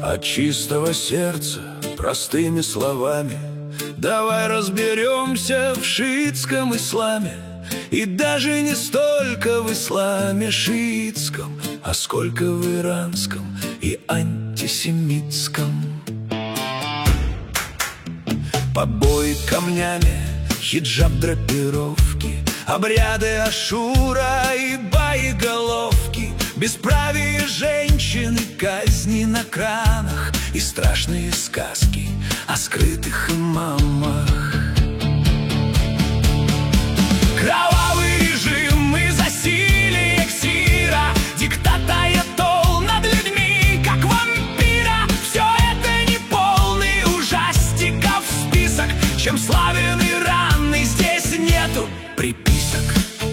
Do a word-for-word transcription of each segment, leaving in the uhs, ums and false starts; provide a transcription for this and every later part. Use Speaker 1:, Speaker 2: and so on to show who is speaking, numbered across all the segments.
Speaker 1: От чистого сердца, простыми словами, давай разберемся в шиитском исламе. И даже не столько в исламе шиитском, а сколько в иранском и антисемитском. Побои камнями, хиджаб драпировки, обряды Ашура и боеголовки, бесправие женщин и казни на кранах, и страшные сказки о скрытых имамах. Кровавый режим и засилие ксира, диктат аятолл над людьми, как вампира. Все это не полный ужастиков список, чем славен Иран, и здесь нету приписок.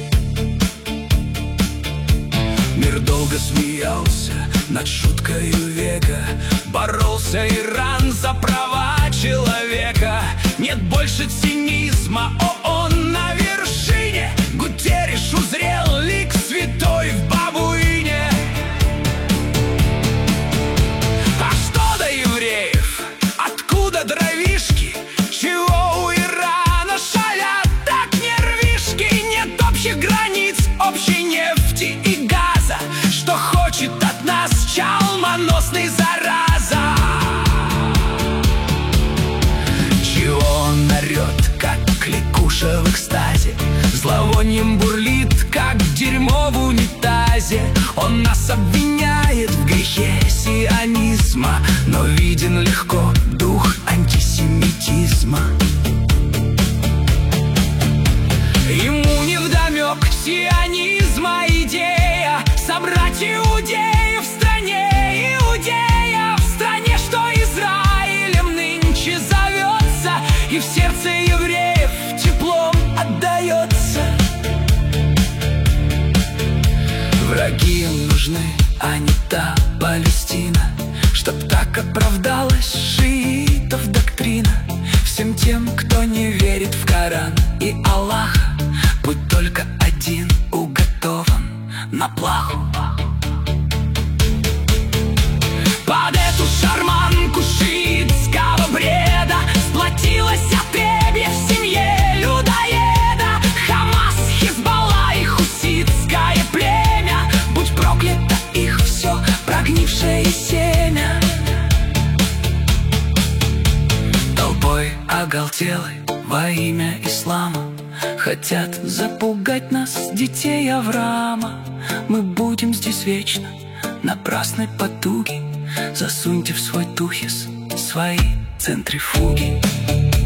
Speaker 1: Мир долго смеялся над шуткою века, боролся Иран за права человека. Нет больше цинизма, ООН на вершине, Гутерриш узрел лик святой в бабуине. А что до евреев? Откуда дровишки? Чего у Ирана шалят так нервишки? Нет общих границ, общей нефти и газа, что хочет от нас чалмоносный зараза. Чего он орет, как кликуша в экстазе, зловонием бурлит, как дерьмо в унитазе. Он нас обвиняет в грехе сионизма, но виден легко дух антисемитизма. Ему невдомек сионизма идея собрать иудеев в стране иудеев, в стране, что Израилем нынче зовется, и в сердце евреев теплом отдается. Враги им нужны, а не та Палестина, чтоб так оправдалась шиитов доктрина. Всем тем, кто не верит в Коран и Аллаха, путь только один уготован на плаху. Под эту шарманку шиитского бреда сплотилась отребье в семье людоеда. Хамас, Хизбалла и хуситское племя, будь проклято их все прогнившее семя. Толпой оголтелой во имя ислама хотят запугать нас, детей Авраама. Мы будем здесь вечно, напрасной потуги. Засуньте в свой тухис свои центрифуги.